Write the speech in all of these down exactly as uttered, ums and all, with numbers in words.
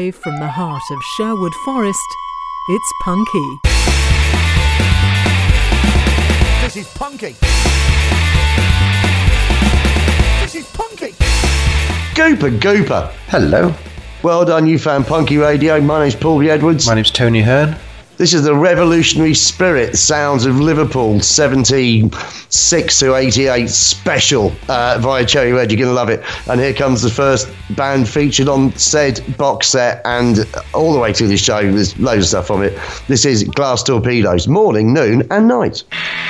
Live from the heart of Sherwood Forest, it's Punky. This is Punky. This is Punky. Gooper, Gooper. Hello. Well done, you found Punky Radio. My name's Paul Edwards. My name's Tony Hearn. This is the revolutionary spirit sounds of Liverpool seventy-six to eighty-eight special uh, via Cherry Red. You're going to love it. And here comes the first band featured on said box set, and all the way through this show, there's loads of stuff on it. This is Glass Torpedoes, morning, noon and night.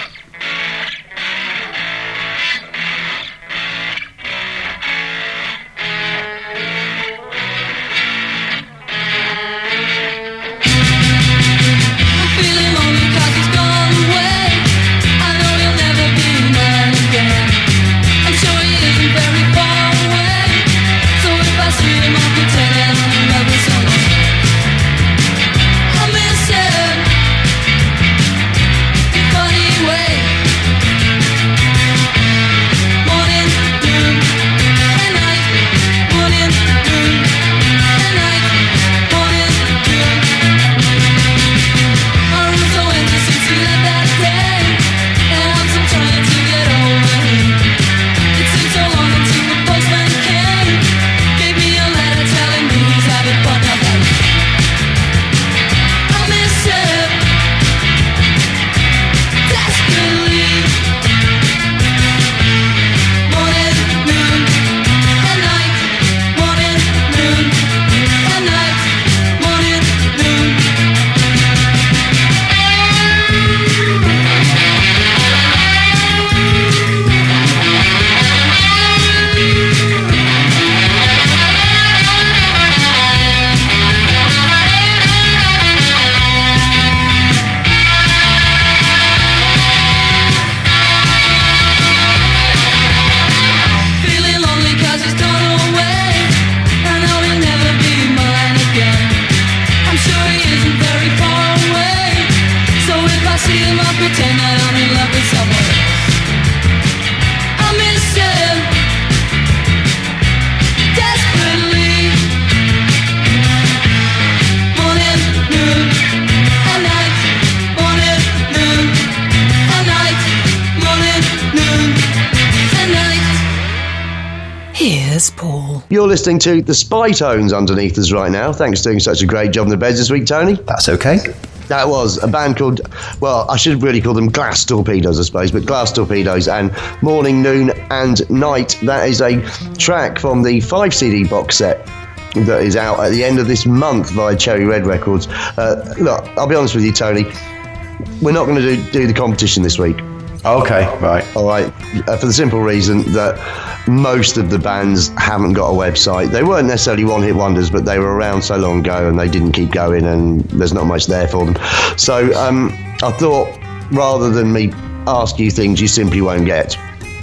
You're listening to the Spy Tones underneath us right now. Thanks for doing such a great job in the beds this week, Tony. That's okay. That was a band called, well, I should really call them Glass Torpedoes, I suppose, but Glass Torpedoes and Morning, Noon and Night. That is a track from the five C D box set that is out at the end of this month via Cherry Red Records. Uh, look, I'll be honest with you, Tony, we're not going to do, do the competition this week. Okay, right. All right, uh, for the simple reason that most of the bands haven't got a website. They weren't necessarily one-hit wonders, but they were around so long ago and they didn't keep going, and there's not much there for them. So um, I thought, rather than me ask you things you simply won't get,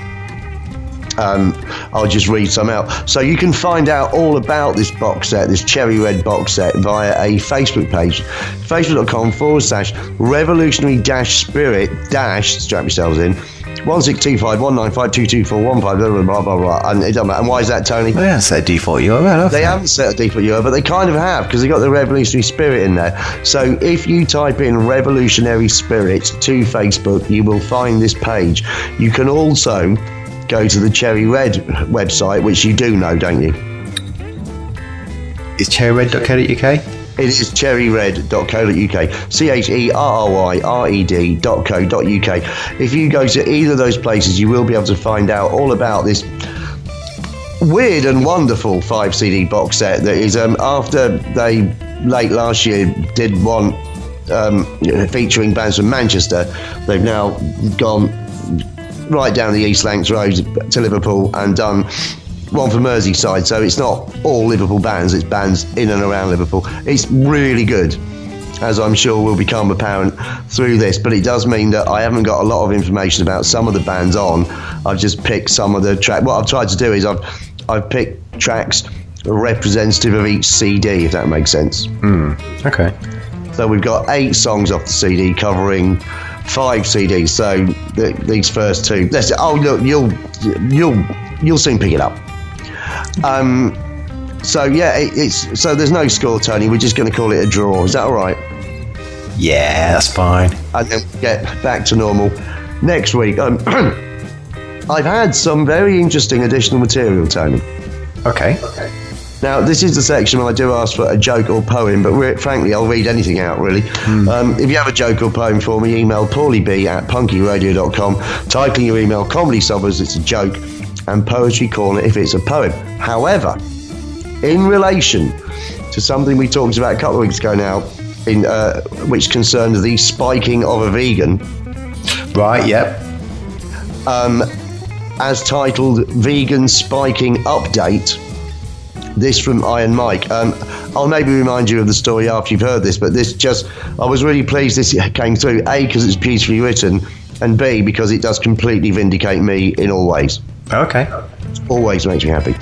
Um, I'll just read some out. So you can find out all about this box set, this Cherry Red box set, via a Facebook page, facebook.com forward slash revolutionary dash spirit dash, strap yourselves in, one six two five one nine five two two four one five, blah, blah, blah, blah, blah. And it doesn't matter. And why is that, Tony? They haven't set a default U R L, have they? They haven't set a default U R L, but they kind of have, because they've got the revolutionary spirit in there. So if you type in revolutionary spirit to Facebook, you will find this page. You can also go to the Cherry Red website, which you do know, don't you? It's cherry red dot co dot U K? It is cherry red dot co dot U K. C H E R R Y R E D dot co dot U K. If you go to either of those places, you will be able to find out all about this weird and wonderful five C D box set that is, um, after they, late last year, did one um, featuring bands from Manchester, they've now gone right down the East Lancs Road to Liverpool and done one for Merseyside. So it's not all Liverpool bands, it's bands in and around Liverpool. It's really good, as I'm sure will become apparent through this, but it does mean that I haven't got a lot of information about some of the bands on. I've just picked some of the tracks. What I've tried to do is I've I've picked tracks representative of each C D, if that makes sense. Mm, okay. So we've got eight songs off the C D covering five C Ds. So the, these first two, let's, oh look, you'll you'll you'll soon pick it up. Um, So yeah, it, it's so there's no score, Tony. We're just going to call it a draw. Is that all right? Yeah, that's fine. And then get back to normal next week. Um, I've had some very interesting additional material, Tony. Okay. Okay. Now, this is the section where I do ask for a joke or poem, but re- frankly, I'll read anything out, really. Mm. Um, if you have a joke or poem for me, email paulieb at punkyradio dot com. Type in your email Comedy Sobbers, it's a joke, and Poetry Corner if it's a poem. However, in relation to something we talked about a couple of weeks ago now, in uh, which concerned the spiking of a vegan. Right, yep. Um, as titled Vegan Spiking Update. This from Iron Mike. Um, I'll maybe remind you of the story after you've heard this, but this just, I was really pleased this came through. A, because it's beautifully written, and B, because it does completely vindicate me in all ways. Okay. Always makes me happy.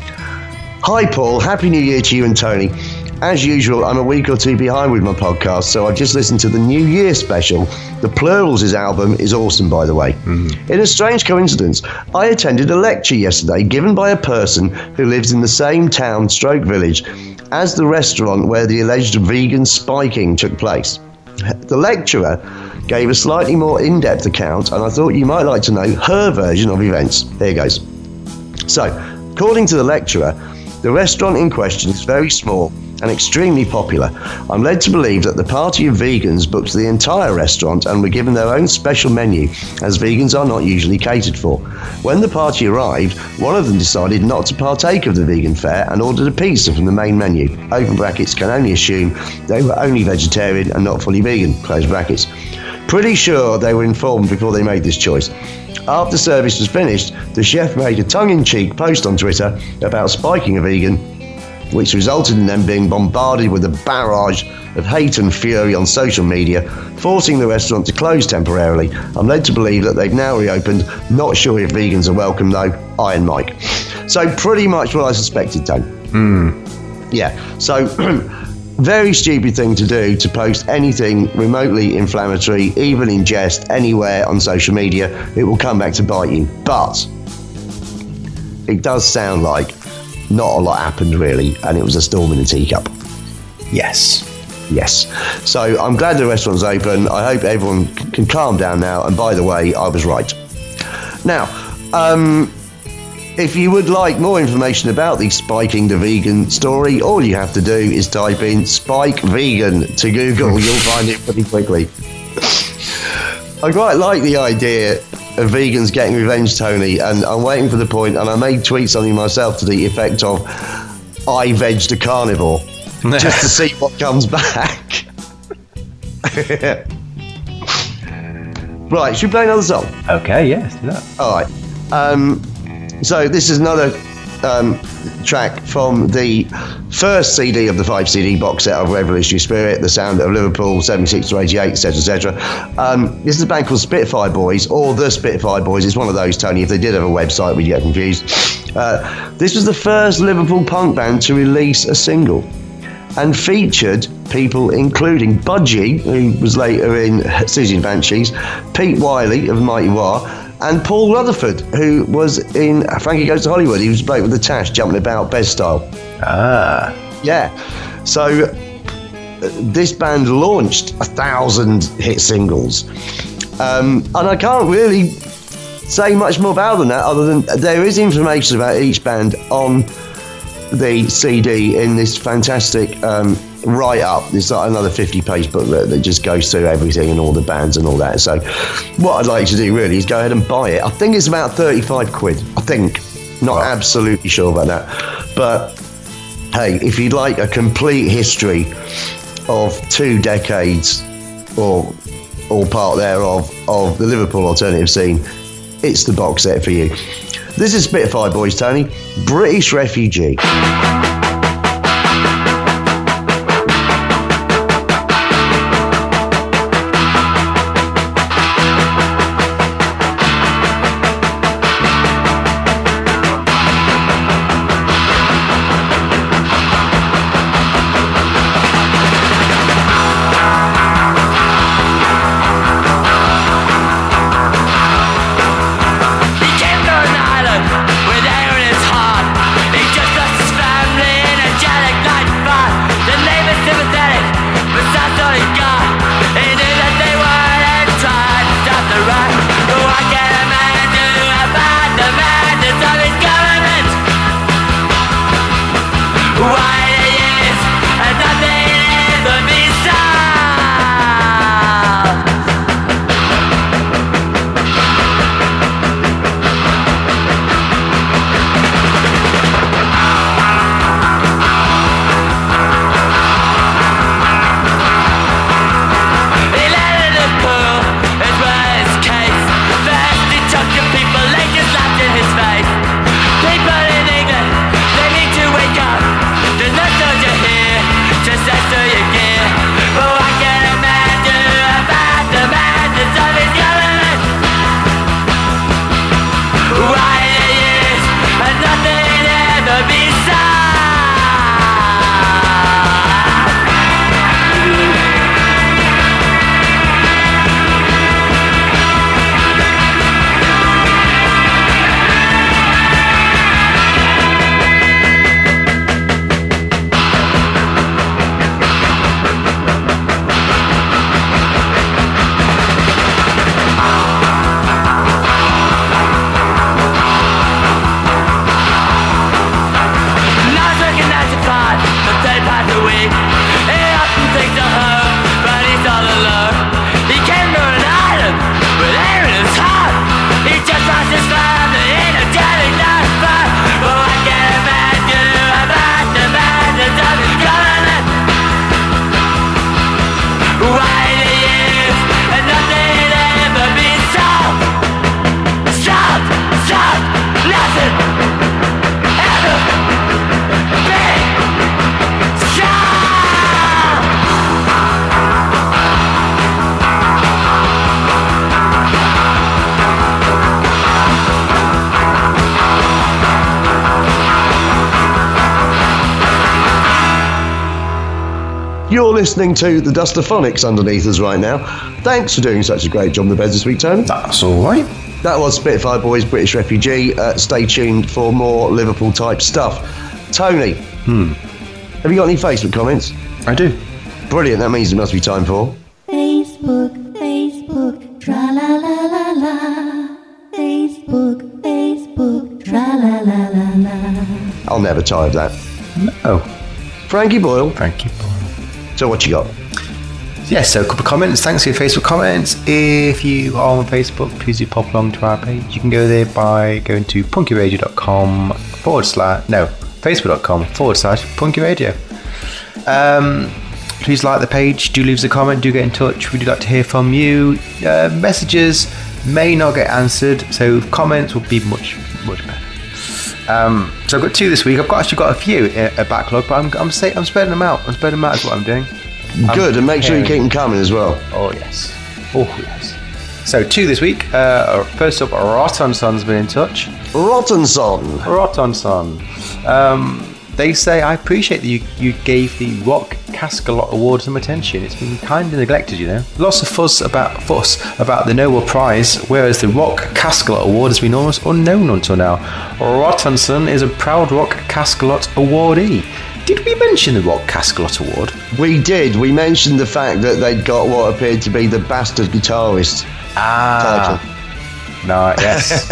Hi, Paul. Happy New Year to you and Tony. As usual, I'm a week or two behind with my podcast, so I've just listened to the New Year special. The Plurals' album is awesome, by the way. Mm-hmm. In a strange coincidence, I attended a lecture yesterday given by a person who lives in the same town stroke village as the restaurant where the alleged vegan spiking took place. The lecturer gave a slightly more in-depth account, and I thought you might like to know her version of events. Here goes. So, according to the lecturer, the restaurant in question is very small and extremely popular. I'm led to believe that the party of vegans booked the entire restaurant and were given their own special menu, as vegans are not usually catered for. When the party arrived, one of them decided not to partake of the vegan fare and ordered a pizza from the main menu. Open brackets, can only assume they were only vegetarian and not fully vegan, close brackets. Pretty sure they were informed before they made this choice. After service was finished, the chef made a tongue-in-cheek post on Twitter about spiking a vegan, which resulted in them being bombarded with a barrage of hate and fury on social media, forcing the restaurant to close temporarily. I'm led to believe that they've now reopened. Not sure if vegans are welcome though. Iron Mike. So pretty much what I suspected, Tony. Hmm. Yeah. So very stupid thing to do, to post anything remotely inflammatory, even in jest, anywhere on social media. It will come back to bite you. But it does sound like not a lot happened really, and it was a storm in a teacup. Yes. Yes. So I'm glad the restaurant's open. I hope everyone c- can calm down now. And by the way, I was right. Now, um, if you would like more information about the Spiking the Vegan story, all you have to do is type in Spike Vegan to Google. You'll find it pretty quickly. I quite like the idea of vegans getting revenge, Tony, and I'm waiting for the point, and I may tweet something myself to the effect of I vegged a carnivore, just to see what comes back. Right, should we play another song? Okay, yes, do that. All right. Um, so this is another um, track from the first C D of the five C D box set of Revolutionary Spirit, The Sound of Liverpool, seventy-six to eighty-eight, et cetera, et cetera. Um, this is a band called Spitfire Boys, or The Spitfire Boys. It's one of those, Tony. If they did have a website, we'd get confused. Uh, this was the first Liverpool punk band to release a single, and featured people including Budgie, who was later in Susie and Banshees, Pete Wiley of Mighty War, and Paul Rutherford, who was in Frankie Goes to Hollywood. He was bloke with the tash, jumping about, Bez style. Ah. Yeah. So uh, this band launched a thousand hit singles. Um, and I can't really say much more about than that, other than there is information about each band on the C D in this fantastic um, write-up. There's like another fifty-page booklet that just goes through everything and all the bands and all that. So what I'd like to do really is go ahead and buy it. I think it's about thirty-five quid. I think. Not right. Absolutely sure about that. But hey, if you'd like a complete history of two decades or all part thereof of the Liverpool alternative scene, it's the box set for you. This is Spitfire Boys, Tony. British Refugee. He came to an island where there in his heart he just lost his family. You're listening to the Dustaphonics underneath us right now. Thanks for doing such a great job on the beds this week, Tony. That's all right. That was Spitfire Boys, British Refugee. Uh, stay tuned for more Liverpool-type stuff. Tony, Hmm. have you got any Facebook comments? I do. Brilliant, that means it must be time for... Facebook, Facebook, tra-la-la-la-la. Facebook, Facebook, tra-la-la-la-la. I'll never tire of that. No. Frankie Boyle, Thank you, Paul. so what you got? Yes, so a couple of comments. Thanks for your Facebook comments. If you are on Facebook, please do pop along to our page. You can go there by going to punkyradio.com forward slash, no, facebook.com forward slash punkyradio. Um, please like the page, do leave us a comment, do get in touch. We do like to hear from you. Uh, messages may not get answered, so comments will be much, much better. Um, so I've got two this week. I've got, actually got a few, a, a backlog, but I'm, I'm, say, I'm spreading them out. I'm spreading them out is what I'm doing. Good, and make sure you keep them coming as well. Oh, yes. Oh, yes. So, two this week. Uh, first up, Rotten Son's been in touch. Rotten Son. Rotten Son. Um, they say, I appreciate that you, you gave the Rock Caskelot Award some attention. It's been kind of neglected, you know. Lots of fuss about fuss about the Nobel Prize, whereas the Rock Caskelot Award has been almost unknown until now. Rotten Son is a proud Rock Caskelot awardee. Did we mention the Rock Caskelot Award? We did. We mentioned the fact that they'd got what appeared to be the bastard guitarist Ah. title. No, yes.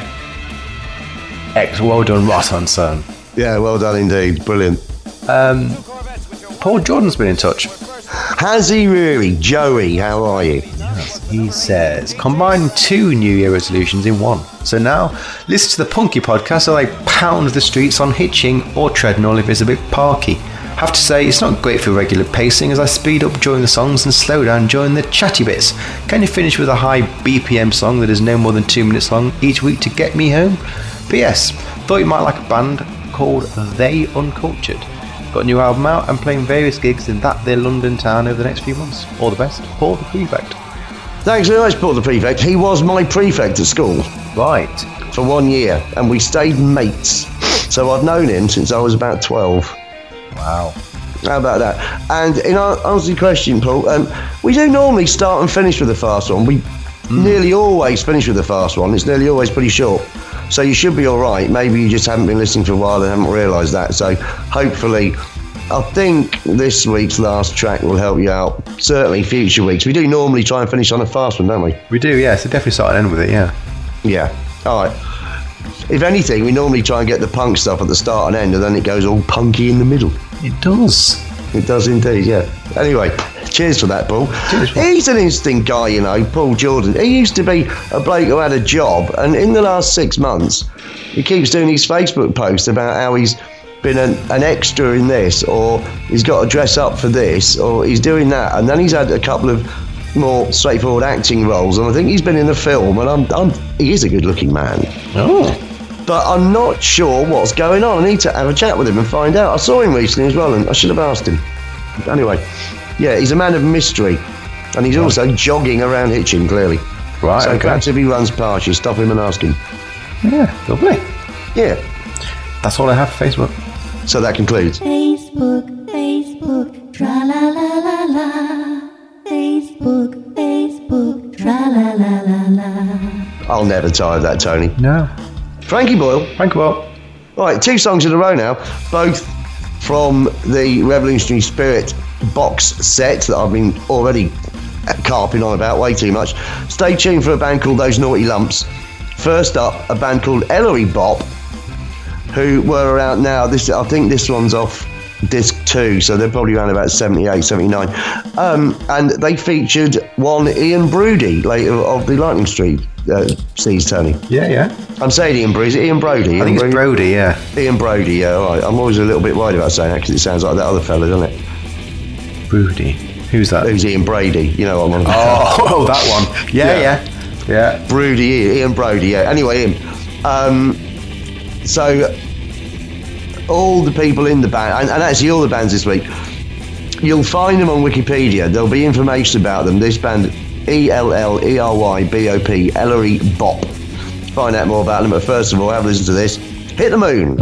X, well done, Rotten Son. Yeah, well done indeed. Brilliant. Um, Paul Jordan's been in touch. Has he really? Joey, how are you? He says, combine two New Year resolutions in one. So now, listen to the Punky podcast while I pound the streets on hitching or treadmill if it's a bit parky. Have to say, it's not great for regular pacing as I speed up during the songs and slow down during the chatty bits. Can you finish with a high B P M song that is no more than two minutes long each week to get me home? P S. Thought you might like a band called They Uncultured. Got a new album out and playing various gigs in that their London town over the next few months. All the best, Paul the Prefect. Thanks very much, Paul the Prefect. He was my prefect at school Right. for one year, and we stayed mates. So I've known him since I was about twelve. Wow. How about that? And in answer to your question, Paul, um, we do normally start and finish with the fast one. We mm. nearly always finish with the fast one. It's nearly always pretty short. So you should be all right. Maybe you just haven't been listening for a while and haven't realised that. So hopefully, I think this week's last track will help you out. Certainly future weeks. We do normally try and finish on a fast one, don't we? We do, yeah. So definitely start and end with it, yeah. Yeah. All right. If anything, we normally try and get the punk stuff at the start and end, and then it goes all punky in the middle. It does. It does indeed, yeah. Anyway, cheers for that, Paul. Cheers, Paul. He's an interesting guy, you know, Paul Jordan. He used to be a bloke who had a job, and in the last six months, he keeps doing these Facebook posts about how he's been an, an extra in this, or he's got to dress up for this, or he's doing that, and then he's had a couple of more straightforward acting roles, and I think he's been in a film, and I'm, I'm he is a good-looking man. Oh. But I'm not sure what's going on. I need to have a chat with him and find out. I saw him recently as well, and I should have asked him. Anyway, yeah, he's a man of mystery, and he's also jogging around Hitchin, clearly. Right, so okay. perhaps if he runs past you, stop him and ask him. Yeah, lovely. Yeah. That's all I have for Facebook. So that concludes. Facebook, Facebook, tra-la-la-la-la. Facebook, Facebook, tra-la-la-la-la. I'll never tire of that, Tony. No. Frankie Boyle. Thank you, Paul. Right, two songs in a row now, both from the Revolutionary Spirit box set that I've been already carping on about way too much. Stay tuned for a band called Those Naughty Lumps. First up, a band called Ellery Bop, who were around now. This I think this one's off disc two, so they're probably around about seventy-eight, seventy-nine. Um, and they featured one Ian Broody, later of the Lightning Street uh, Seas, Tony. Yeah, yeah. I'm saying Ian Broody. Is it Ian Brody? Ian I think it's Brody, yeah. Ian Brody, yeah, all right. I'm always a little bit worried about saying that because it sounds like that other fella, doesn't it? Brody. Who's that? Who's Ian Brady? You know what I'm on about. Oh, oh, that one. Yeah, yeah. Yeah. yeah. Broody, Ian Brody, yeah. Anyway, Ian. Um, so, all the people in the band, and, and actually all the bands this week, you'll find them on Wikipedia. There'll be information about them. This band, E L L E R Y B O P, Ellery Bop. Find out more about them, but first of all, have a listen to this. Hit the Moon.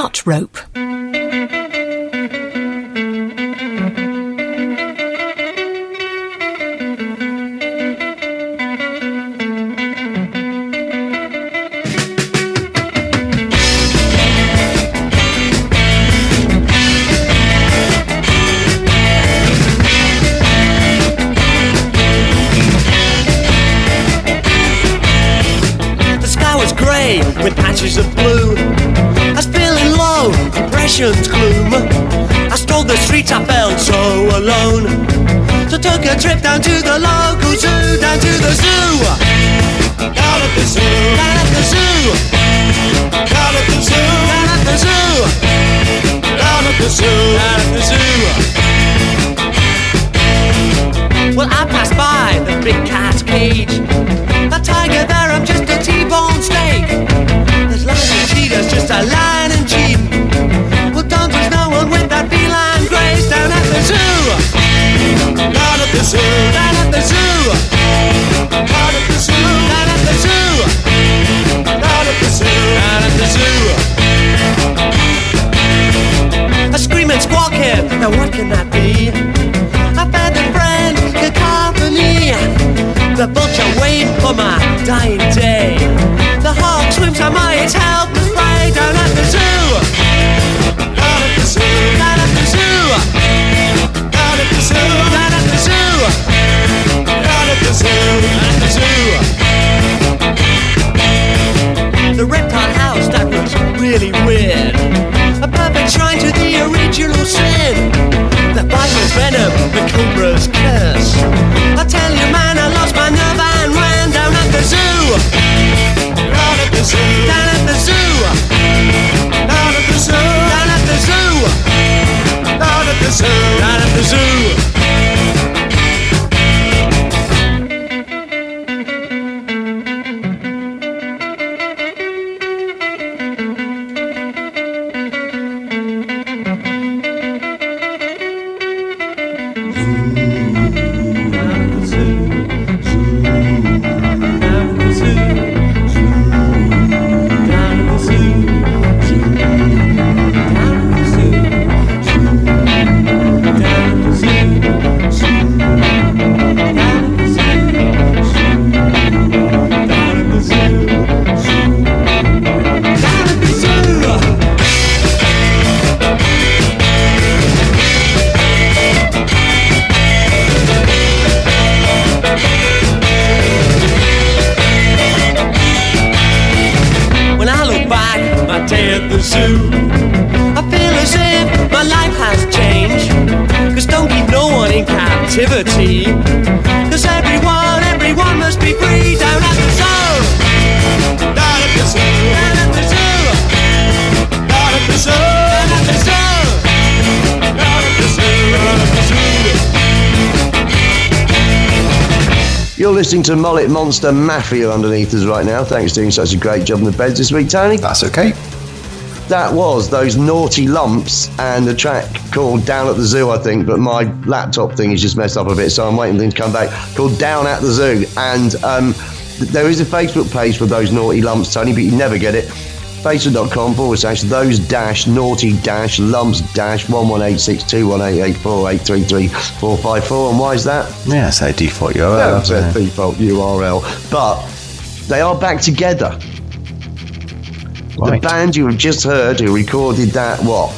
Nut Rope. With patches of blue, I was feeling low, depression's gloom. I strolled the streets, I felt so alone. So took a trip down to the local zoo, down to the zoo. Down at the zoo, down at the zoo. Down at the zoo, down at the zoo. Down at the zoo, down at the zoo. Well, I passed by the big cat's cage. The tiger there, I'm just a T-bone steak. There's lions and cheetahs, just a lion and cheating. Well, don't there's no one with that feline grace down at the zoo. Down at the zoo, down at the zoo. Down at the zoo, down at the zoo. Down at the zoo, down at the zoo. A screaming squawking, now what can that be? A feathered friend, cacophony. The vulture wait for my dying day. The hawk swims on my its helpless prey down at the zoo. Down at the zoo, down at the zoo. Down at the zoo, down at the zoo. Down at the zoo, down at the zoo. The reptile house, that was really weird. A perfect shrine to the original sin. The viper's venom, the cobra's curse. I tell you man, I lost my nerve and ran down at the zoo. Down at the zoo, down at the zoo. Down at the zoo, down at the zoo. Down at the zoo, down at the zoo. Cause everyone, everyone must be free down at the zoo. Down at the zoo, down at the zoo. Down at the zoo, down at the zoo. Down at the zoo, down at the zoo. You're listening to Mullet Monster Mafia underneath us right now. Thanks for doing such a great job in the beds this week, Tony. That's okay. That was Those Naughty Lumps and the track called Down at the Zoo, I think, but my laptop thing is just messed up a bit, so I'm waiting for them to come back, called Down at the Zoo. And um, th- there is a Facebook page for Those Naughty Lumps, Tony, but you never get it. Facebook.com forward slash those dash naughty dash lumps dash one one eight six two one eight eight four eight three three four five four. And why is that? Yeah, it's a default U R L. That's a default U R L. But they are back together. Right. The band you have just heard, who recorded that, what,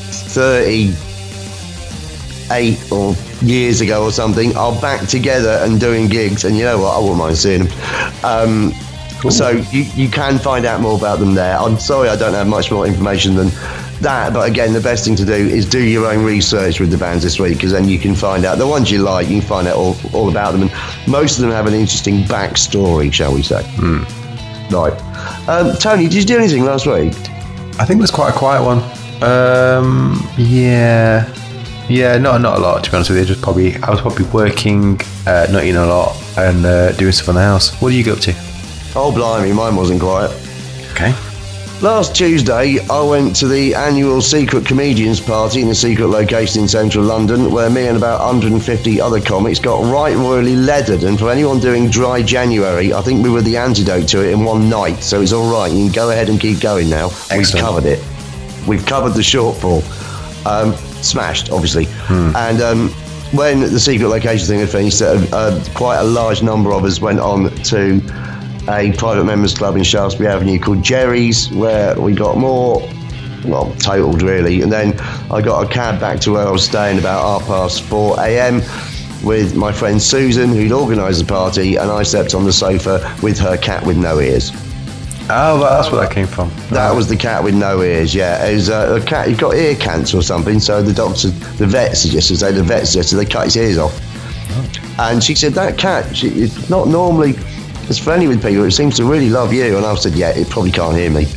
thirty-eight or years ago or something, are back together and doing gigs. And you know what? I wouldn't mind seeing them. Um, cool. So you, you can find out more about them there. I'm sorry I don't have much more information than that. But again, the best thing to do is do your own research with the bands this week, because then you can find out the ones you like, you can find out all, all about them. And most of them have an interesting backstory, shall we say. Hmm. Right. Um, Tony, did you do anything last week? I think it was quite a quiet one. Um, yeah. Yeah, not not a lot, to be honest with you. Just probably, I was probably working, uh, not eating a lot, and uh, doing stuff in the house. What do you get up to? Oh, blimey, mine wasn't quiet. Okay. Last Tuesday, I went to the annual Secret Comedians Party in a secret location in central London, where me and about one hundred fifty other comics got right royally leathered. And for anyone doing dry January, I think we were the antidote to it in one night. So it's all right. You can go ahead and keep going now. Excellent. We've covered it. we've covered the shortfall. Um, smashed, obviously. Hmm. And um, when the secret location thing had finished, uh, uh, quite a large number of us went on to a private members club in Shaftesbury Avenue called Jerry's, where we got more, well, totaled really. And then I got a cab back to where I was staying about half past four a.m. with my friend Susan, who'd organised the party, and I slept on the sofa with her cat with no ears. Oh, well, that's where that came from. That was the cat with no ears, yeah. It was uh, a cat, he got ear cancer or something, so the doctor, the vet suggested, they, the vet suggested they cut his ears off. Oh. And she said, that cat, she, it's not normally as friendly with people, it seems to really love you. And I said, yeah, it probably can't hear me.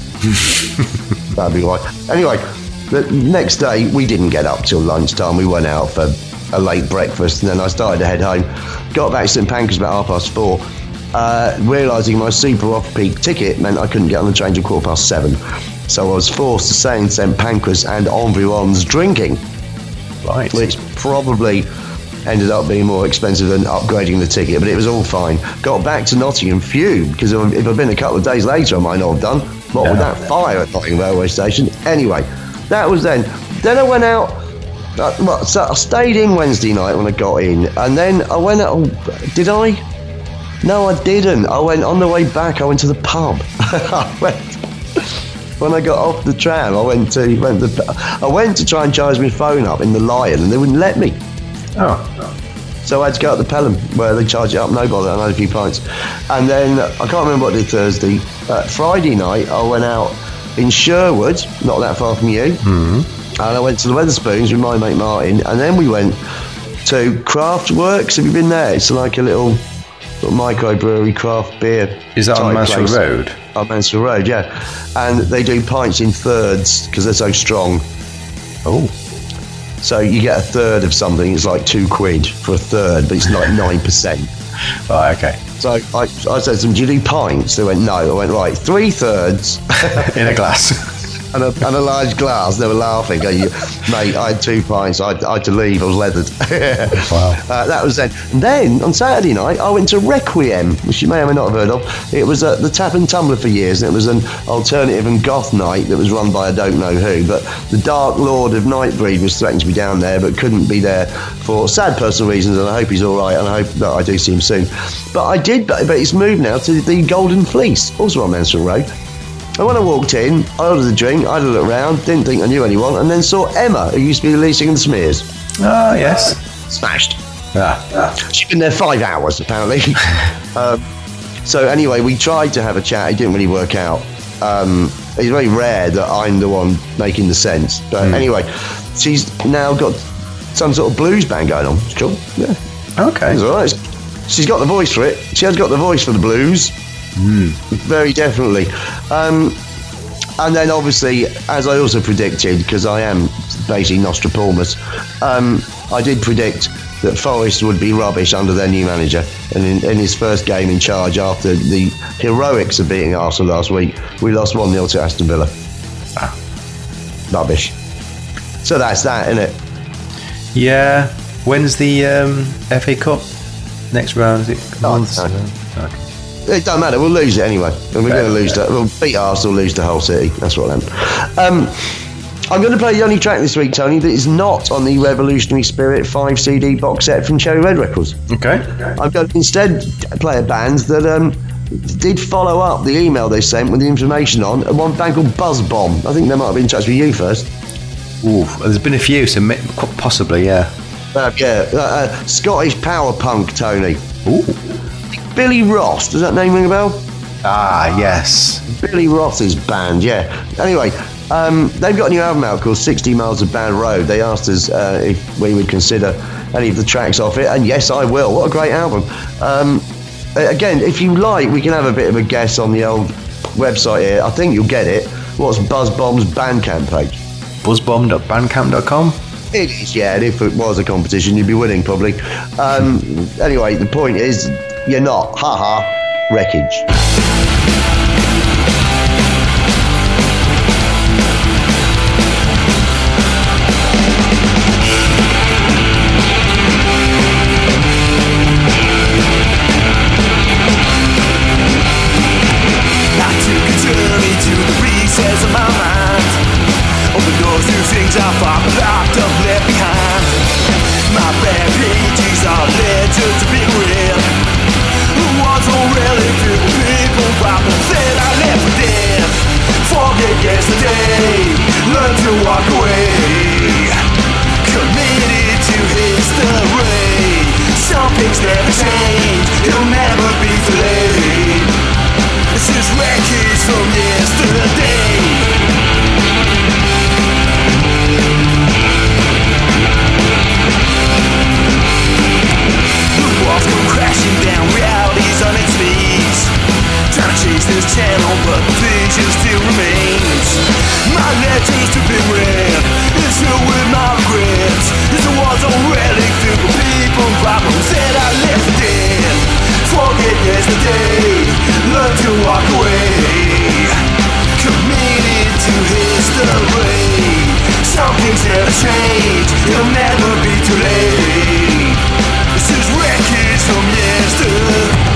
That'd be right. Anyway, the next day, we didn't get up till lunchtime. We went out for a late breakfast, and then I started to head home. Got back to St Pancras about half past four. Uh, realising my super off-peak ticket meant I couldn't get on the train till quarter past seven. So I was forced to stay in St Pancras and Environs drinking. Right. Which probably ended up being more expensive than upgrading the ticket, but it was all fine. Got back to Nottingham fumed, because if I'd been a couple of days later I might not have done. What yeah. with that fire at Nottingham railway station. Anyway, that was then. Then I went out. Uh, well, so I stayed in Wednesday night when I got in, and then I went out. Oh, did I? No, I didn't. I went on the way back. I went to the pub. I went, when I got off the tram, I went to went to I went to try and charge my phone up in the Lion, and they wouldn't let me. Oh. So I had to go up to Pelham, where they charge it up no bother, and I had a few pints. And then I can't remember what I did Thursday. Uh, Friday night, I went out in Sherwood, not that far from you. Mm-hmm. And I went to the Wetherspoons with my mate Martin, and then we went to Craft Works. Have you been there? It's like a little, little microbrewery craft beer. Is that on Mansfield place. Road? On Mansfield Road, yeah. And they do pints in thirds because they're so strong. Oh. So you get a third of something, it's like two quid for a third, but it's like nine percent. Right, okay. So I, I said to them, do you do pints? They went, no. I went, right, three thirds. In a glass. And a, and a large glass. They were laughing. Going, mate, I had two pints. I had, I had to leave. I was leathered. Wow. Uh, that was then. And then on Saturday night, I went to Requiem, which you may or may not have heard of. It was uh, the Tap and Tumbler for years, and it was an alternative and goth night that was run by I don't know who. But the Dark Lord of Nightbreed was threatening to be down there, but couldn't be there for sad personal reasons. And I hope he's all right. And I hope that I do see him soon. But I did. But, but it's moved now to the Golden Fleece, also on Mansfield Road. And when I walked in, I ordered a drink, I had a look around, didn't think I knew anyone, and then saw Emma, who used to be the lead singer in the Smears. Oh, yes. Smashed. Yeah. She'd been there five hours, apparently. um, so anyway, we tried to have a chat. It didn't really work out. Um, it's very rare that I'm the one making the sense. But mm. anyway, she's now got some sort of blues band going on. It's cool. Yeah. Okay. It's all right. She's got the voice for it. She has got the voice for the blues. Mm. Very definitely. Um, and then obviously, as I also predicted, because I am basically Nostradamus, um, I did predict that Forest would be rubbish under their new manager. And in, in his first game in charge after the heroics of beating Arsenal last week, we lost one nil to Aston Villa. Ah. Rubbish. So that's that, isn't it? Yeah. When's the um, F A Cup? Next round, is it? Oh, Months? no. Okay. It don't matter, we'll lose it anyway. And we're going to lose that. We'll beat Arsenal, lose the whole city. That's what I'm. Um, I'm going to play the only track this week, Tony, that is not on the Revolutionary Spirit five C D box set from Cherry Red Records. Okay. I'm going to instead play a band that um, did follow up the email they sent with the information on, a one band called Buzz Bomb. I think they might have been in touch with you first. Ooh, there's been a few, so possibly, yeah. Uh, yeah, uh, uh, Scottish power punk, Tony. Ooh. Billy Ross, does that name ring a bell? Ah, yes. Billy Ross's band, yeah. Anyway, um, they've got a new album out called sixty miles of Bad Road. They asked us uh, if we would consider any of the tracks off it, and yes, I will. What a great album. Um, again, if you like, we can have a bit of a guess on the old website here. I think you'll get it. What's Buzzbomb's Bandcamp page? buzzbomb dot bandcamp dot com? It is, yeah, and if it was a competition, you'd be winning, probably. Um, anyway, the point is, you're not. Ha ha. Wreckage. I took a journey to the recess of my mind. never change, it'll never be too late. This is wreckage from yesterday. The walls come crashing down, reality's on its knees. Trying to chase this channel, but the vision still remains. My letters to be read is filled with my regrets. It's a war's own relic filled with people and problems that I left for dead. Forget yesterday, learn to walk away. Committed to history. Some things never change, it'll never be too late. This is wreckage from yesterday.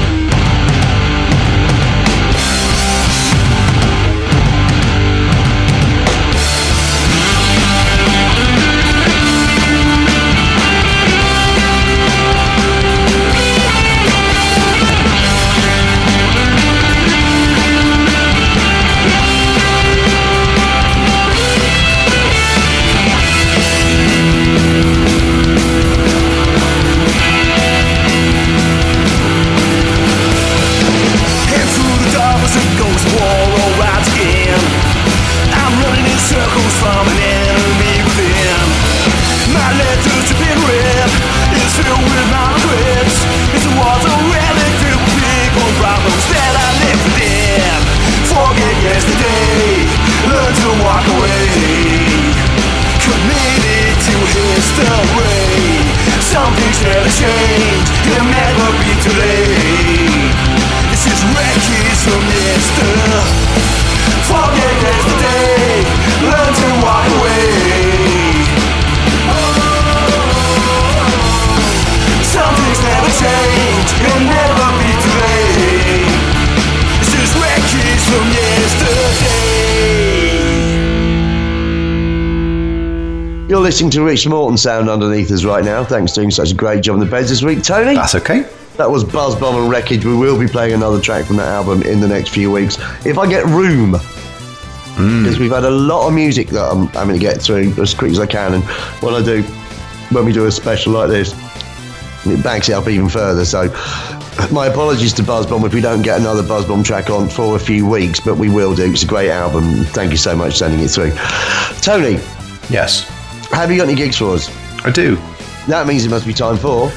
You're listening to Rich Morton sound underneath us right now. Thanks for doing such a great job on the beds this week, Tony. That's okay. That was Buzz Bomb and Wreckage. We will be playing another track from that album in the next few weeks. If I get room, because mm. we've had a lot of music that I'm having to get through as quick as I can, and when I do, when we do a special like this, it backs it up even further. So my apologies to Buzz Bomb if we don't get another Buzz Bomb track on for a few weeks, but we will do. It's a great album. Thank you so much for sending it through. Tony. Yes. Have you got any gigs for us? I do. That means it must be time for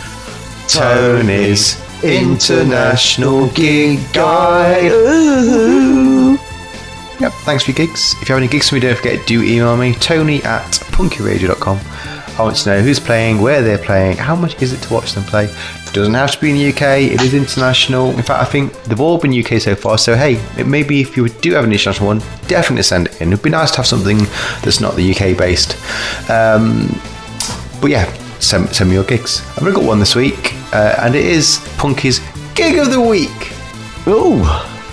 Tony's International Gig Guide. Ooh. Yep, thanks for your gigs. If you have any gigs for me, don't forget, do email me, tony at punkyradio dot com. I want to know who's playing, where they're playing, how much is it to watch them play. It doesn't have to be in the U K, it is international. In fact, I think they've all been U K so far, so hey, it maybe if you do have an international one, definitely send it in. It'd be nice to have something that's not the U K based. Um, but yeah, send, send me your gigs. I've only got one this week, uh, and it is Punky's Gig of the Week. Ooh.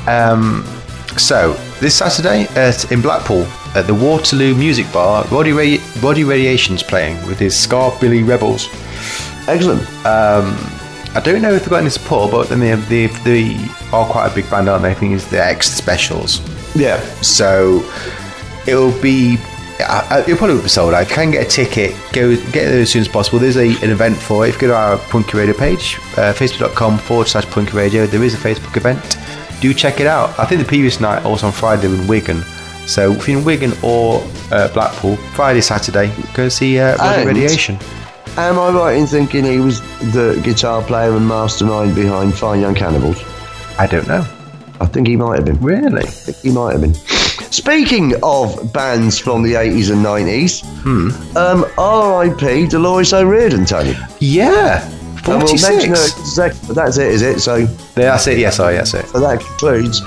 Um, so, this Saturday at, in Blackpool, at the Waterloo Music Bar, Roddy, Radi- Roddy Radiation's playing with his Ska-Billy Rebels. Excellent. Um, I don't know if they've got any support, but then they, they, they are quite a big band, aren't they? I think it's the X Specials. Yeah. So it'll be, uh, it'll probably be sold out. If you can get a ticket, go get there as soon as possible. There's a, an event for it. If you go to our Punky Radio page, uh, facebook.com forward slash Punky Radio, there is a Facebook event. Do check it out. I think the previous night, also on Friday, they were in Wigan. So if you're in Wigan or uh, Blackpool, Friday, Saturday, go see uh, Roddy Radiation. Am I right in thinking he was the guitar player and mastermind behind Fine Young Cannibals? I don't know. I think he might have been. Really? I think he might have been. Speaking of bands from the eighties and nineties, hmm. um, R I P Dolores O'Riordan, Tony. Yeah, forty-six. We'll mention her in a second, but that's it, is it? So that's it, yes, sorry, that's it. So that concludes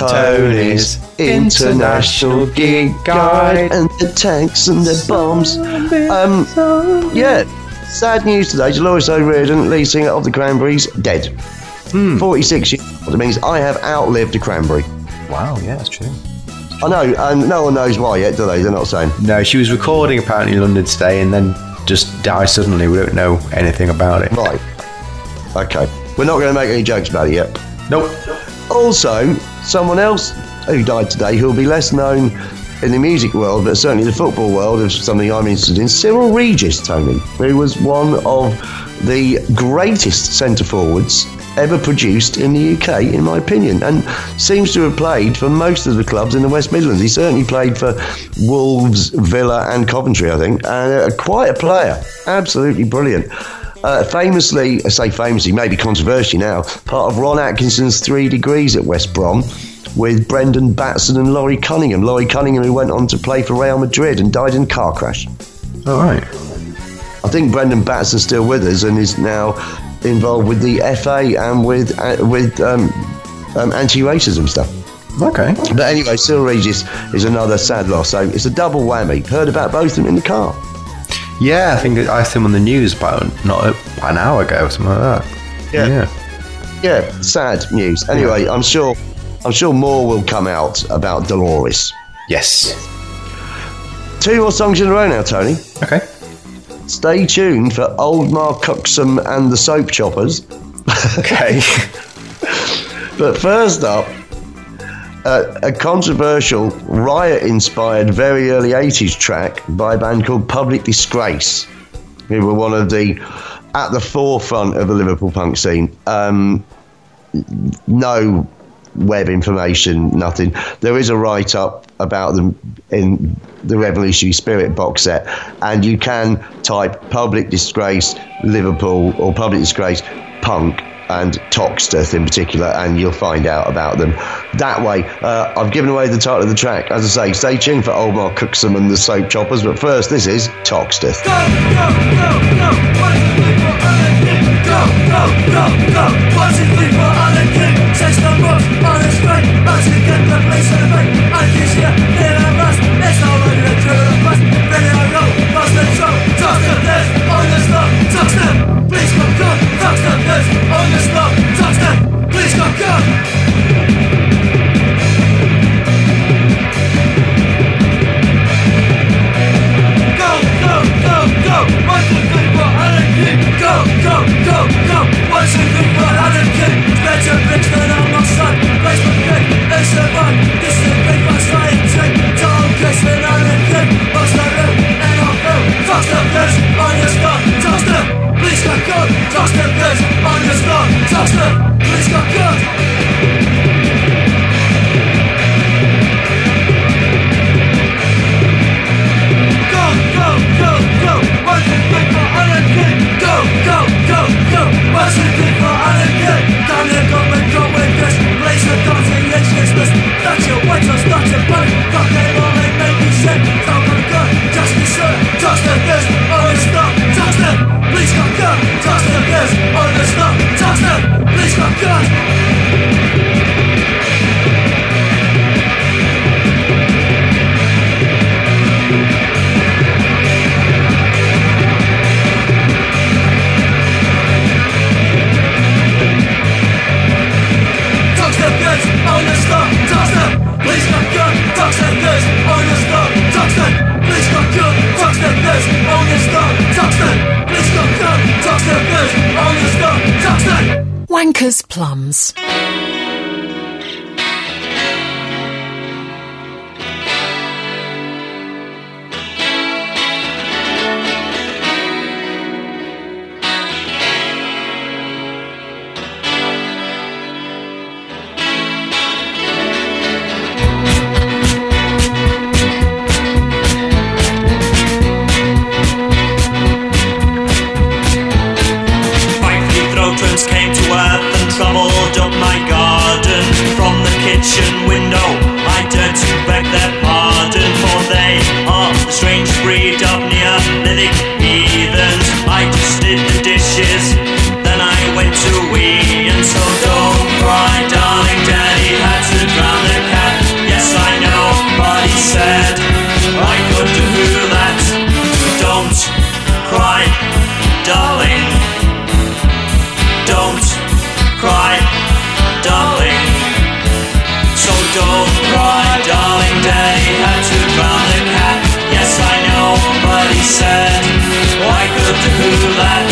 Tony's International Gig Guide and the tanks and the bombs. Um, yeah, sad news today. Dolores O'Riordan, lead singer of the Cranberries, dead. Hmm. forty-six years old. It means I have outlived a Cranberry. Wow, yeah, that's true. I know, and no one knows why yet, do they? They're not saying. No, she was recording apparently in London today and then just died suddenly. We don't know anything about it. Right. Okay. We're not going to make any jokes about it yet. Nope. Also, someone else who died today who will be less known in the music world, but certainly the football world, of something I'm interested in, Cyril Regis, Tony, who was one of the greatest centre forwards ever produced in the U K, in my opinion, and seems to have played for most of the clubs in the West Midlands. He certainly played for Wolves, Villa and Coventry, I think, and uh, quite a player, absolutely brilliant. Uh, famously, I say famously, maybe controversially now, part of Ron Atkinson's Three Degrees at West Brom with Brendan Batson and Laurie Cunningham. Laurie Cunningham, who went on to play for Real Madrid and died in a car crash. All right. I think Brendan Batson's still with us and is now involved with the F A and with uh, with um, um, anti-racism stuff. Okay. But anyway, Cyril Regis is another sad loss, so it's a double whammy. Heard about both of them in the car. Yeah, I think I saw him on the news about not about an hour ago or something like that. Yeah. Yeah. Yeah, sad news. Anyway, I'm sure I'm sure more will come out about Dolores. Yes. Two more songs in a row now, Tony. Okay. Stay tuned for Old Mark Cuxham and the Soap Choppers. Okay. But first up, uh, a controversial, riot-inspired, very early eighties track by a band called Public Disgrace, who were one of the, at the forefront of the Liverpool punk scene. Um, no web information, nothing. There is a write-up about them in the Revolutionary Spirit box set, and you can type Public Disgrace Liverpool or Public Disgrace Punk and Toxteth in particular, and you'll find out about them that way. uh, I've given away the title of the track. As I say, stay tuned for Old Mark Cuxham and the Soap Choppers, but first this is Toxteth. Go, go, go, go, what's the thing for other king? Go, go, go, go, what's the thing for other king? Says the book on the straight, as we get the place on the break. I can see it, then I rust, it's all over the trail of the bus. Ready I go, lost the show, Toxteth, there's on the slope. Toxteth, please come, come, Toxteth, there's on the slope. Toxteth, please come, come. Go, go, go, go, what's the thing for other king? Go, go, go, go, what's the thing for other king? Better bricks than on my son, place my cake, they survive. This is a big my society. Tall case than other king, what's the room, and I'll go. Toxteth, there's on your spot. Toxteth, please come, come. Toxteth, there's on your spot. Toxteth, please come, come. Go, go, go, go, what's the thing for other king? Go, go, go, go, what's the thing for other king? Come here, come and go with this. Place the dancing, yes, yes, this. That's your way, so start your body. Fuck them all and make me sick. Don't come good, just be sure. Toxteth, this, on the stop. Toxteth, please come good. Toxteth, this, on the stop. Toxteth, please come good. Toxteth, this, on the stop. Toxteth, please come good. Toxteth, this, on the stop. Toxteth, please come good. Toxteth, this, on the stop. Toxteth, please come good. Toxteth, this, on the stop. Toxteth. Wanker's Plums. Came to earth and troubled up my garden. From the kitchen window I dared to beg their pardon, for they are the strange breed of Neolithic heathens. I just did the dishes, then I went to wee. And so don't cry, darling, Daddy had to drown the cat. Yes, I know, but he said I could do that. Don't cry, darling. Don't cry, darling. So don't cry, darling. Daddy had to drown the cat. Yes, I know, but he said I could do that.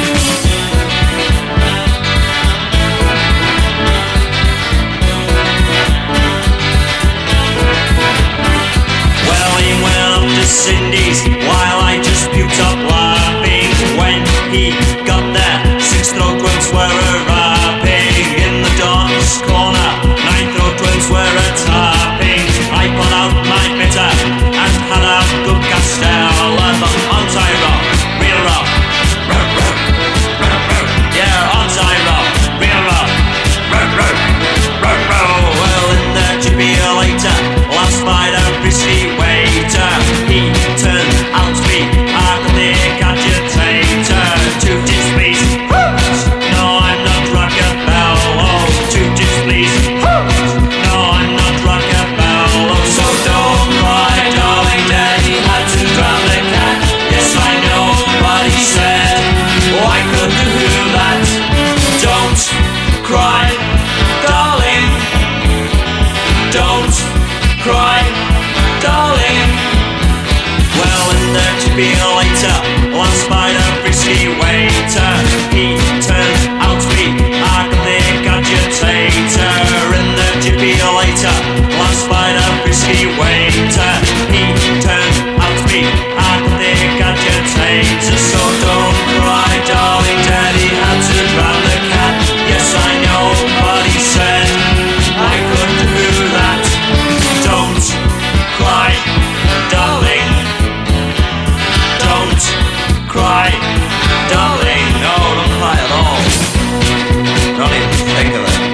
Well, he went up to Cindy's while I just puked up laughing. When he got there, jippy later, last by the frisky waiter. He turned out to be a clinic agitator. In the jippy later, last by the frisky waiter. He turned out to be a clinic agitator. So don't cry, darling, Daddy had to drown the cat. Yes, I know, but he said I could do that. Don't cry, darling. Don't cry, darling. No, don't cry at all. Don't even think of it.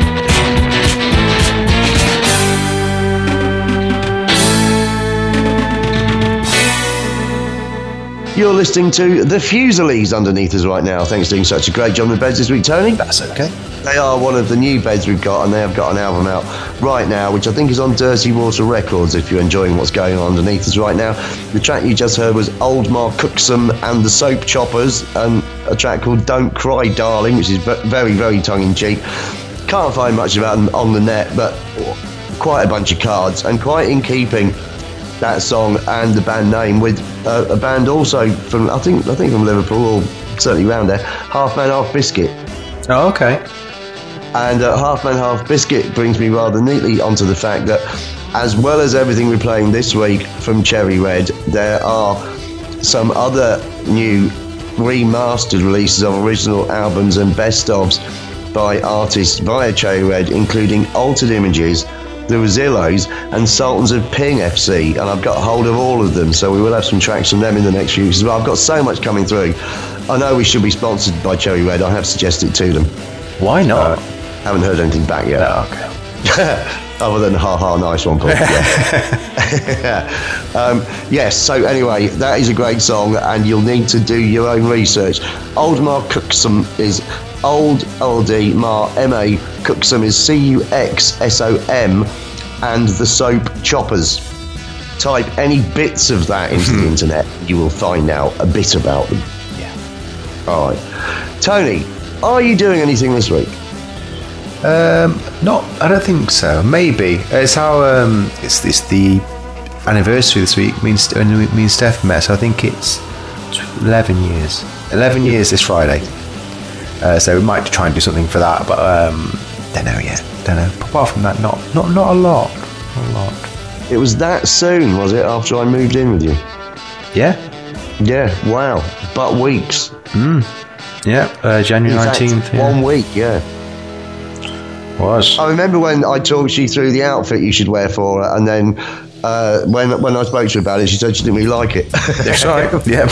You're listening to The Fusilies underneath us right now. Thanks for doing such a great job on the beds this week, Tony. That's okay. They are one of the new beds we've got, and they have got an album out right now, which I think is on Dirty Water Records, if you're enjoying what's going on underneath us right now. The track you just heard was Old Mark Cooksum and the Soap Choppers, and a track called Don't Cry Darling, which is very, very tongue-in-cheek. Can't find much about them on the net, but quite a bunch of cards, and quite in keeping, that song and the band name, with uh, a band also from, I think I think from Liverpool, or certainly around there, Half Man Half Biscuit. Oh, okay. And uh, Half Man Half Biscuit brings me rather neatly onto the fact that, as well as everything we're playing this week from Cherry Red, there are some other new remastered releases of original albums and best-ofs by artists via Cherry Red, including Altered Images, The Rosillos, and Sultans of Ping F C, and I've got hold of all of them, so we will have some tracks from them in the next few weeks as well. I've got so much coming through. I know we should be sponsored by Cherry Red. I have suggested to them. Why not? Uh, haven't heard anything back yet. Oh, okay. Other than ha ha, nice one, Paul. Yeah. um, yes, so anyway, that is a great song, and you'll need to do your own research. Old Mar Cooksum is Old L D Mar M A, Cooksum is C U X S O M, and the Soap Choppers. Type any bits of that into the internet, you will find out a bit about them. Yeah. All right. Tony, are you doing anything this week? Um, not. I don't think so. Maybe it's how um, it's it's the anniversary this week. Me and, St- me and Steph met, so I think it's eleven years. Eleven years this Friday. Uh, so we might try and do something for that, but um, don't know yet. Don't know. Apart from that, not not not a lot. Not a lot. It was that soon, was it? After I moved in with you. Yeah. Yeah. Wow. But weeks. Mm. Yeah. Uh, January nineteenth. Yeah. One week. Yeah. Was. I remember when I talked you through the outfit you should wear for her, and then uh, when when I spoke to her about it, she said she didn't really like it. That's right. Yeah.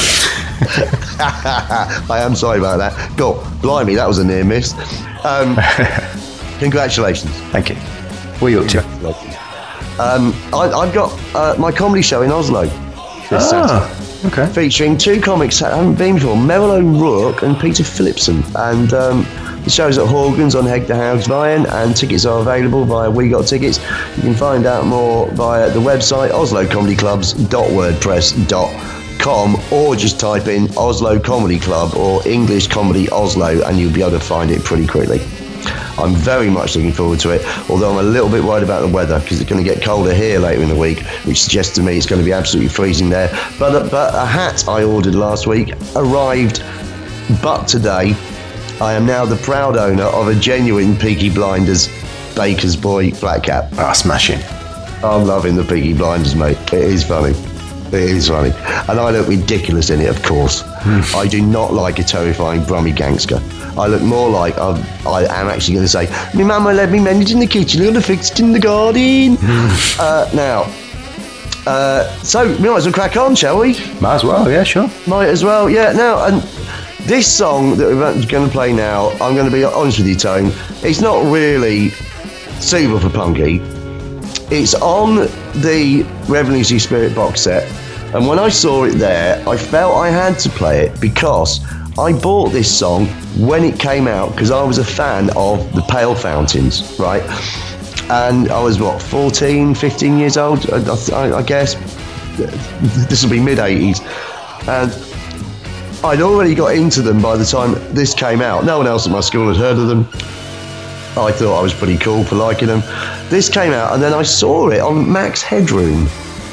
I am sorry about that. God, blimey, that was a near miss. Um, congratulations. Thank you. What are you up to? Um, I, I've got uh, my comedy show in Oslo this Ah, Saturday, okay. featuring two comics I haven't been before, Merrill O'Rourke and Peter Phillipson, and um, the show's at Horgans on Hegde Haugsveien, and tickets are available via We Got Tickets. You can find out more via the website oslo comedy clubs dot wordpress dot com, or just type in Oslo Comedy Club or English Comedy Oslo, and you'll be able to find it pretty quickly. I'm very much looking forward to it, although I'm a little bit worried about the weather, because it's going to get colder here later in the week, which suggests to me it's going to be absolutely freezing there. But, but a hat I ordered last week arrived but today. I am now the proud owner of a genuine Peaky Blinders Baker's Boy flat cap. Ah, smashing. I'm loving the Peaky Blinders, mate. It is funny. It is funny. And I look ridiculous in it, of course. I do not like a terrifying brummy gangster. I look more like I'm, I am actually going to say, my mama let me mend it in the kitchen, I'm going to fix it in the garden. uh, now, uh, so we might as well crack on, shall we? Might as well, yeah, sure. Might as well, yeah. Now, and this song that we're going to play now, I'm going to be honest with you, Tone, it's not really suitable for punky. It's on the Revolutionary Spirit box set, and when I saw it there, I felt I had to play it because I bought this song when it came out because I was a fan of the Pale Fountains, right? And I was, what, fourteen, fifteen years old, I, I, I guess. This will be mid-eighties. And I'd already got into them by the time this came out. No one else at my school had heard of them. I thought I was pretty cool for liking them. This came out, and then I saw it on Max Headroom.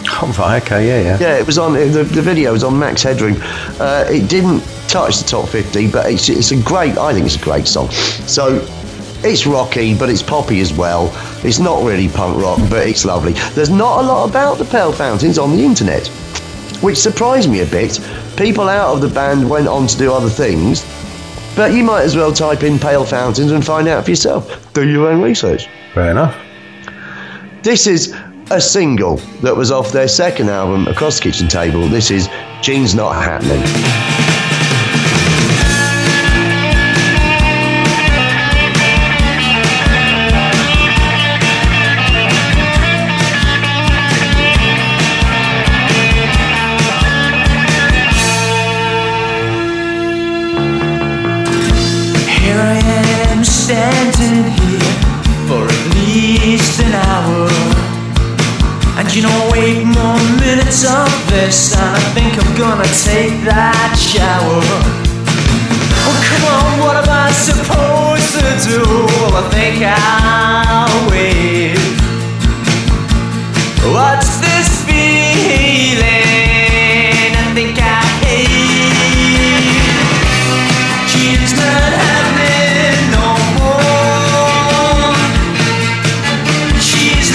Oh, right, okay, yeah, yeah. Yeah, it was on, the, the video was on Max Headroom. Uh, it didn't touch the top fifty, but it's, it's a great, I think it's a great song. So, it's rocky, but it's poppy as well. It's not really punk rock, but it's lovely. There's not a lot about the Pale Fountains on the internet, which surprised me a bit. People out of the band went on to do other things, but you might as well type in Pale Fountains and find out for yourself. Do your own research. Fair enough. This is a single that was off their second album, Across the Kitchen Table. This is Jean's Not Happening. Standing here for at least an hour, and you know, eight more minutes of this and I think I'm gonna take that shower. Oh, come on, what am I supposed to do? Well, I think I'll wait. What's this feeling? I think I hate. Jean's not happening no more. She's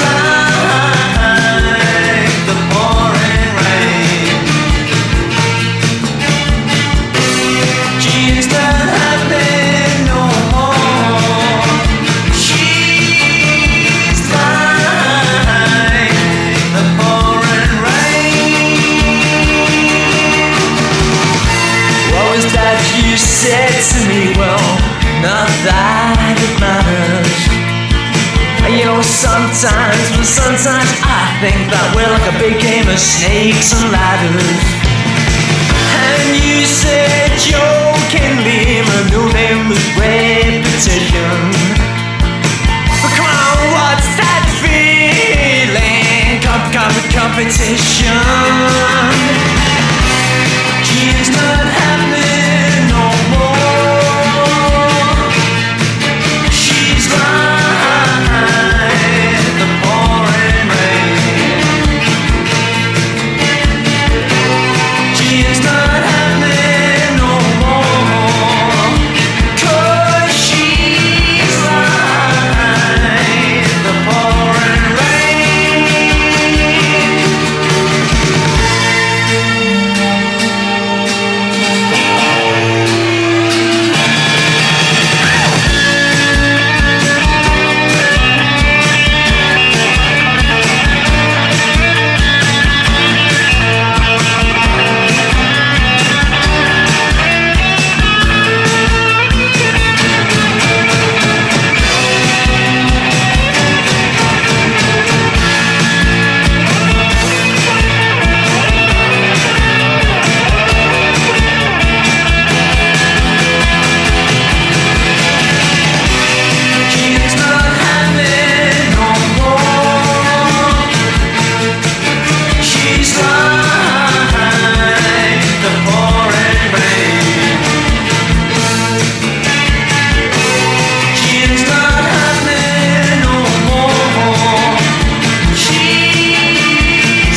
like the pouring rain. Jean's not happening no more. She's like the pouring rain. What was that you said to me? Well, not that it matters. You know, sometimes, but sometimes I think that we're like a big game of snakes and ladders. And you said jokingly my new name was repetition. But come on, what's that feeling? Comp, comp, competition. Jean's not happening no more. She's like the pouring rain. Jean's not happening no more. 'Cause she's like the pouring rain. Jean's not happening no more. She's like the pouring rain. Jean's not happening no more. She's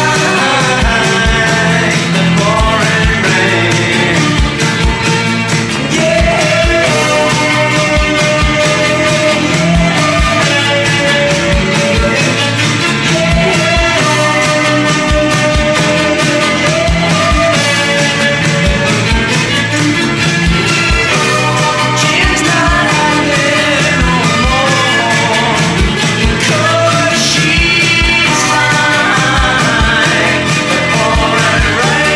like the pouring rain. Jean's not happening no more. 'Cause she's like the pouring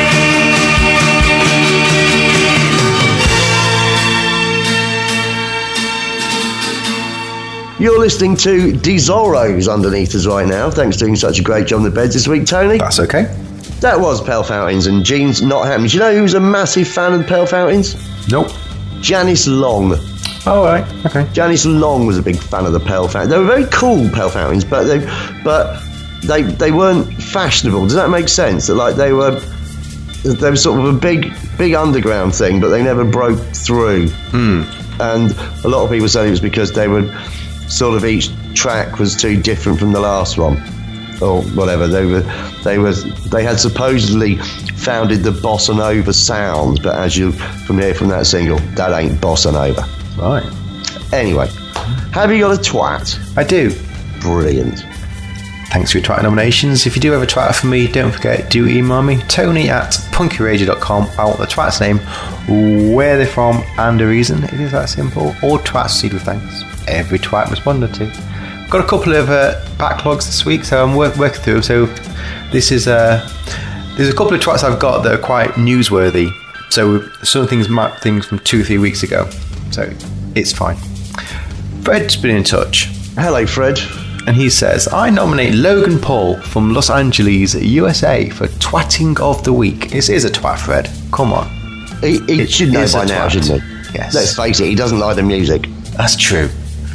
rain. You're listening to Desoros underneath us right now. Thanks for doing such a great job on the beds this week, Tony. That's okay. That was Pale Fountains and Jean's Not Happening. Do you know who's a massive fan of the Pale Fountains? Nope. Janice Long. All right, okay. Janice Long was a big fan of the Pale Fountains. They were very cool, Pale Fountains, but they, but they, they weren't fashionable. Does that make sense? That like they were, they were sort of a big, big underground thing, but they never broke through. Hmm. And a lot of people said it was because they were sort of each track was too different from the last one. or whatever. They were, they were, they had supposedly founded the bossa nova sound, but as you from here from that single, that ain't bossa nova. Right. Anyway, have you got a twat? I do. Brilliant. Thanks for your twat nominations. If you do have a twat for me, don't forget, do email me, Tony at punkyradio dot com. I want the twat's name, where they're from, and a reason. It is that simple. All twats proceed with thanks. Every twat responded to. I've got a couple of uh, backlogs this week, so I'm work- working through. So this is uh, there's a couple of twats I've got that are quite newsworthy. So some things map things from two or three weeks ago. So it's fine. Fred's been in touch. Hello, Fred. And he says, I nominate Logan Paul from Los Angeles, U S A for Twatting of the Week. This is a twat, Fred. Come on. He, he It should know is a by now, twat. shouldn't he? Yes. Let's face it, he doesn't like the music. That's true.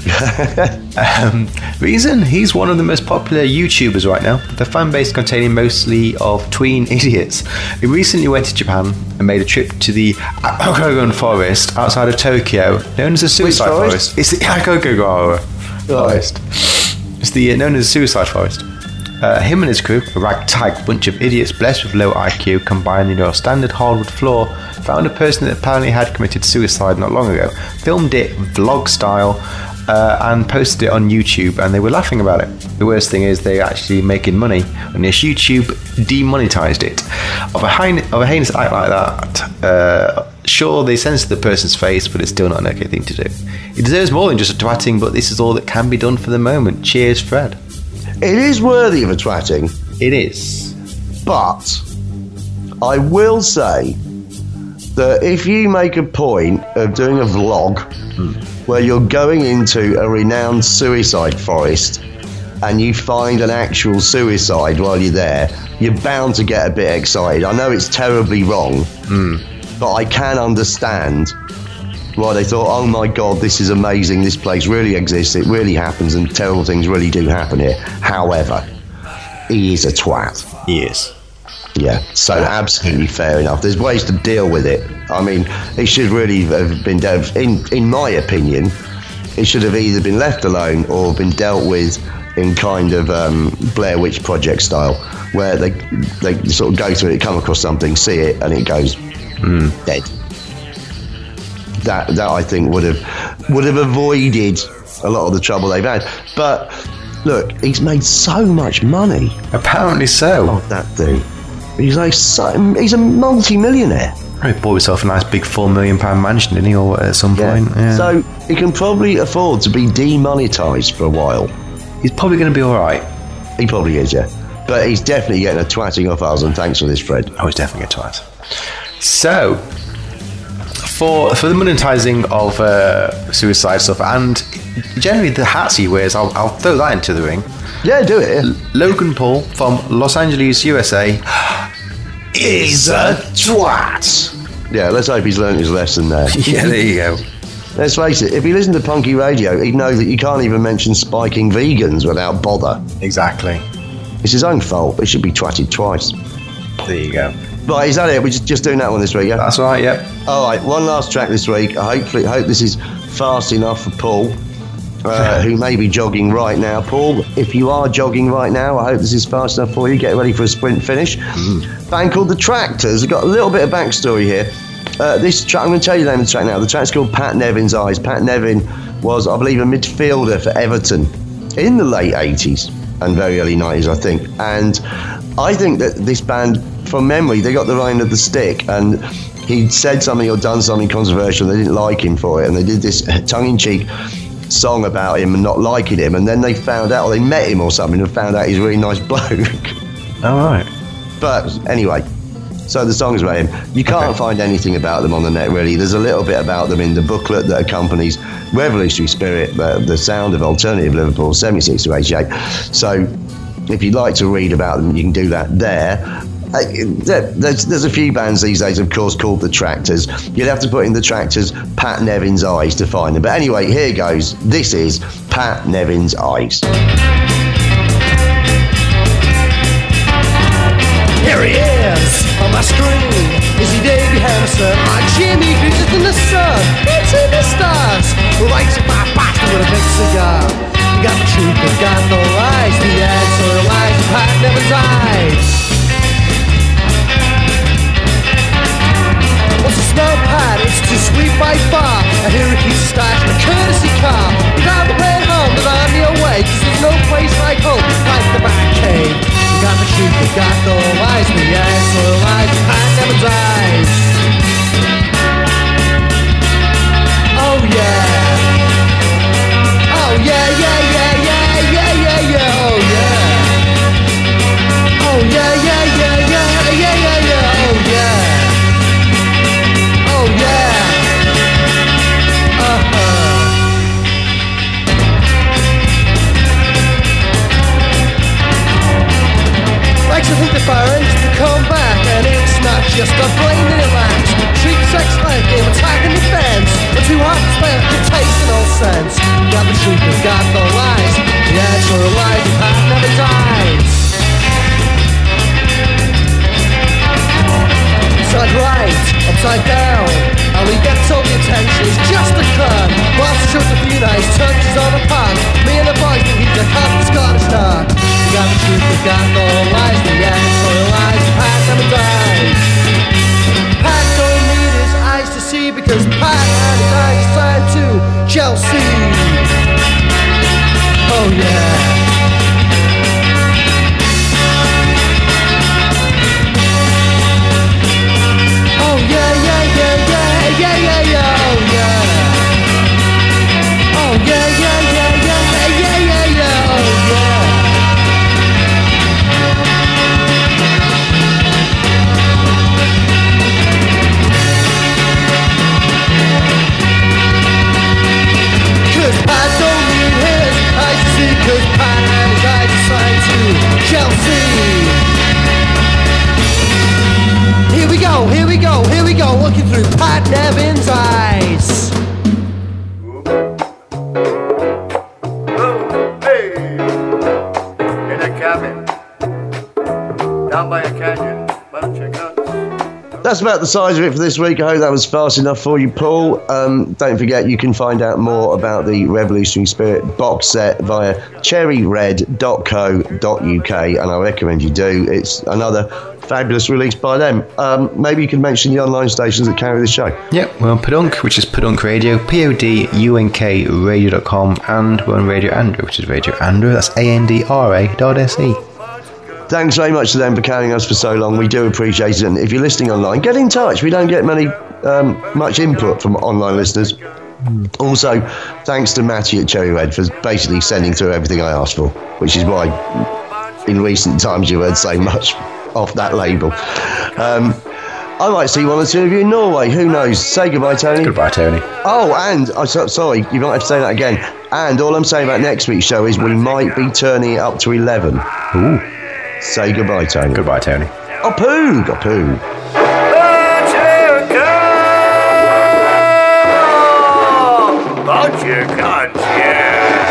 um, reason? He's one of the most popular YouTubers right now, with a fan base containing mostly of tween idiots. He recently went to Japan and made a trip to the Akagon Forest outside of Tokyo, known as the Suicide forest? Forest. It's the Akagon Forest. It's the uh, known as the Suicide Forest. Uh, him and his crew, a ragtag bunch of idiots blessed with low I Q, combined in your standard hardwood floor, found a person that apparently had committed suicide not long ago, filmed it vlog style, uh, and posted it on YouTube, and they were laughing about it. The worst thing is they're actually making money, and this YouTube demonetized it. Of a, hein- of a heinous act like that, uh, sure, they censor the person's face, but it's still not an okay thing to do. It deserves more than just a twatting, but this is all that can be done for the moment. Cheers, Fred. It is worthy of a twatting, It is. but I will say that if you make a point of doing a vlog where you're going into a renowned suicide forest and you find an actual suicide while you're there, you're bound to get a bit excited. I know it's terribly wrong, but I can understand why they thought, oh my God, this is amazing, this place really exists, it really happens, and terrible things really do happen here. However, he is a twat. He is. Yeah, so absolutely fair enough. There's ways to deal with it. I mean, it should really have been dealt, in, in my opinion, it should have either been left alone or been dealt with in kind of um, Blair Witch Project style, where they they sort of go through it, come across something, see it, and it goes Mm. dead. That that I think would have would have avoided a lot of the trouble they've had. But look, he's made so much money. Apparently so. Oh, that thing. He's like so, he's a multi-millionaire. He bought himself a nice big four million pound mansion, didn't he, or at some point? Yeah. So he can probably afford to be demonetised for a while. He's probably going to be all right. He probably is, yeah. But he's definitely getting a twatting off us, and thanks for this, Fred. Oh, he's definitely a twat. So, for for the monetising of uh, suicide stuff, and generally the hats he wears, I'll, I'll throw that into the ring. Yeah, do it. Logan Paul from Los Angeles, U S A, Is a twat. Yeah, let's hope he's learned his lesson there. Yeah, there you go. Let's face it, if he listened to Punky Radio, he'd know that you can't even mention spiking vegans without bother. Exactly. It's his own fault. He should be twatted twice. There you go. Right, is that it? We're just, just doing that one this week, yeah? That's right, yep. All right, one last track this week. I hopefully hope this is fast enough for Paul, uh, who may be jogging right now. Paul, if you are jogging right now, I hope this is fast enough for you. Get ready for a sprint finish. Mm. Band called The Tractors. I've got a little bit of backstory here. Uh, this track, I'm going to tell you the name of the track now. The track's called Pat Nevin's Eyes. Pat Nevin was, I believe, a midfielder for Everton in the late eighties and very early nineties, I think. And I think that this band, from memory, they got the right end of the stick, and he'd said something or done something controversial. They didn't like him for it, and they did this tongue-in-cheek song about him and not liking him, and then they found out, or they met him or something, and found out he's a really nice bloke. All right. But anyway, so the song's about him. You can't okay. find anything about them on the net, really. There's a little bit about them in the booklet that accompanies Revolutionary Spirit, uh, the sound of alternative Liverpool, seventy-six to eighty-eight. So if you'd like to read about them, you can do that there. Uh, there's, there's a few bands these days, of course, called The Tractors. You'd have to put in The Tractors Pat Nevin's Eyes to find them. But anyway, here goes. This is Pat Nevin's Eyes. Here he is on my screen. Is he Davey Harrison? My Jimmy Greaser than the sun. It's in the stars. Lights up my bastard with a big cigar. You got the truth, but got no lies. The answer lies in got no lies, the answer lies, Pat never dies. Oh yeah. Oh yeah, yeah, yeah, yeah, yeah, yeah, yeah, oh yeah. Oh yeah, yeah, yeah, yeah, yeah, yeah, yeah, oh yeah. Oh yeah. Uh-huh. Likes to think the parents to come back, and it's not just a brain that it lacks. Treat sex like game, attack and defense. But too hard to spell, it takes no sense. Got the truth, and got the lies. The answer lies, the path never dies. Side right, upside down. And we get all the attention, it's just a con. Boss shows a few nice touches on the pan. Me and the boys think he's a half the Scottish star. We got the truth, we got no lies. The answer lies, the Pat never dies. Pat don't need his eyes to see, because Pat and his eyes are signed to Chelsea. Oh yeah. Oh yeah, yeah, yeah, yeah, yeah, yeah, yeah, oh yeah. Oh yeah, yeah, yeah, yeah, yeah, yeah, yeah, oh yeah. Cause Pat don't need his eyes to see, cause Pat and his eyes are signed to Chelsea. Here we go, here we go, here we go, looking through Pat Nevin's eyes. Oh, hey! In a cabin, down by a canyon, bunch of guns. That's about the size of it for this week. I hope that was fast enough for you, Paul. Um, don't forget, you can find out more about the Revolutionary Spirit box set via cherry red dot co dot uk, and I recommend you do. It's another fabulous release by them. Um, maybe you can mention the online stations that carry the show. Yep, we're on Podunk, which is Podunk Radio, P O D U N K radio dot com, and we're on Radio Andrew, which is Radio Andrew, that's A N D R A dot S E. Thanks very much to them for carrying us for so long. We do appreciate it. And if you're listening online, get in touch. We don't get many um, much input from online listeners. Mm. Also, thanks to Matty at Cherry Red for basically sending through everything I asked for, which is why in recent times you heard so much off that label. Um, I might see one or two of you in Norway. Who knows? Say goodbye, Tony. Goodbye, Tony. Oh, and I'm so, sorry, you might have to say that again. And all I'm saying about next week's show is we might be turning it up to eleven. Ooh. Say goodbye, Tony. Goodbye, Tony. Oh, poo, got poo. Bunch of guns, yeah.